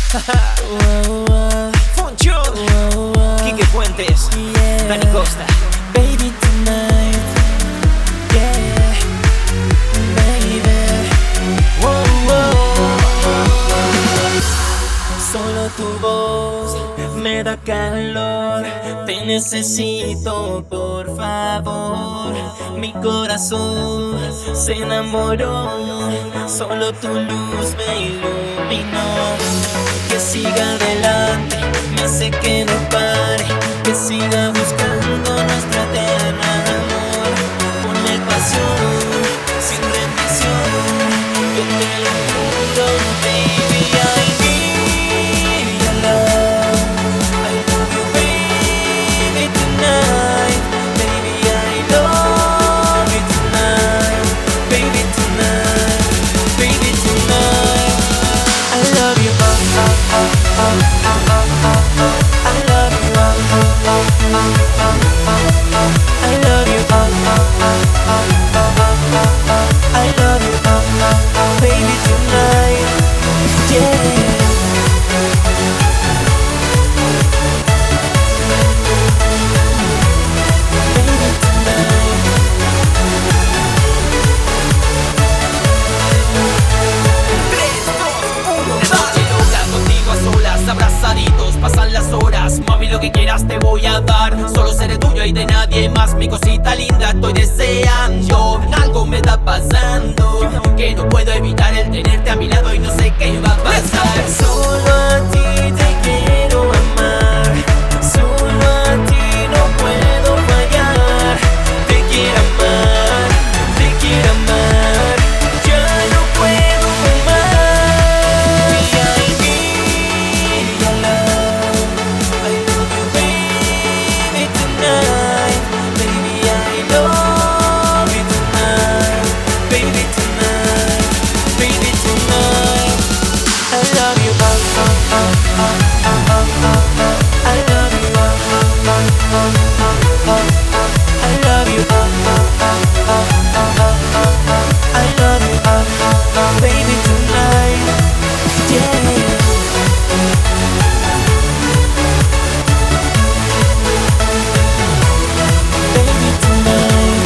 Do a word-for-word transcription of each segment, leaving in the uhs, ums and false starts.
Funchón, Quique Puentes, Yeah. Dani Costa. Baby tonight, yeah, baby. Wow, wow. Solo tu voz me da calor. Te necesito, por favor. Mi corazón se enamoró. Solo tu luz me iluminó. Que siga adelante, me hace que no pare. Que siga buscando nuestro eterno amor. Ponle pasión, sin rendición. Yo te lo juro, baby, I need your love. I love you, baby, tonight. Baby, I love you tonight. Baby, tonight. Baby, tonight. I love you, oh, oh, oh, oh, oh, oh, oh. I love you, oh, oh, oh, oh, oh, oh. I love you, oh, oh, oh, oh, oh, oh, oh. I love you, oh, oh, oh, baby, tonight. Yeah. Baby, tonight. tres, dos, uno, noche loca contigo a solas, abrazaditos, pasan las horas. Mami, lo que quieras te voy a dar. Solo seré tuyo y de nadie más. Mi cosita linda, estoy deseando. Algo me está pasando, que no puedo evitar el tenerte a mi lado y no sé qué va a pasar. Solo a ti te quiero amar. Solo a ti no puedo fallar. Te quiero amar, te quiero amar. Ya no puedo más. I need your love. I love you, baby, tonight. Baby, I love you tonight. Baby, tonight. Baby, tonight. I love you, oh, oh, oh, oh, oh, oh, oh. I love you, oh, oh, oh, oh, oh, oh. I love you, oh, oh, oh, oh, oh, oh, oh. I love you, oh, oh, oh, baby, tonight. Yeah. Baby, tonight.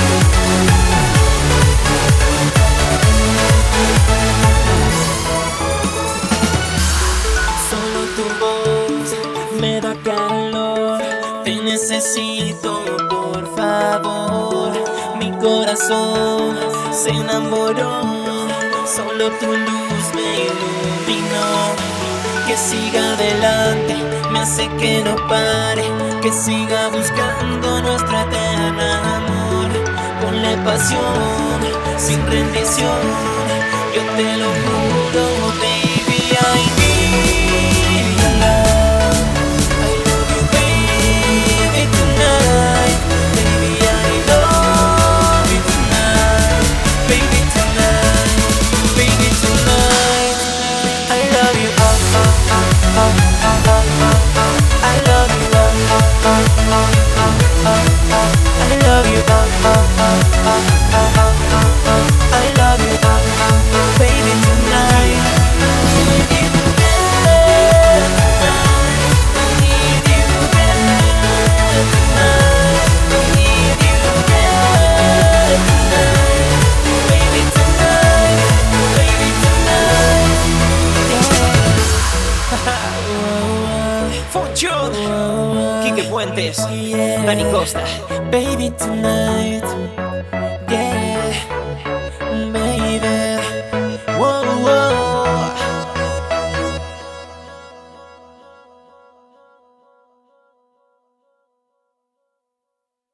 Solo tu voz me da calor. Te necesito, por favor. Mi corazón se enamoró. Solo tu luz me iluminó. Que siga adelante, me hace que no pare. Que siga buscando nuestro eterno amor. Ponle pasión, sin rendición. Yo te lo juro, baby, I need your love. I love you, baby, tonight. Baby, I love you tonight. Baby, tonight. Baby, tonight. I love you, oh, oh, oh, oh, oh, oh, oh. I love you, oh, oh, oh, oh, oh, oh, oh. I love you, oh, oh, oh, oh, oh, oh, oh. I love you, oh, oh, oh, baby, tonight. I need you better tonight. I need you better tonight. I need you better tonight. Baby, tonight. Baby, tonight. Yeah. Funchón, Quique Puentes, Yeah. Dani Costa. Baby, tonight. Yeah.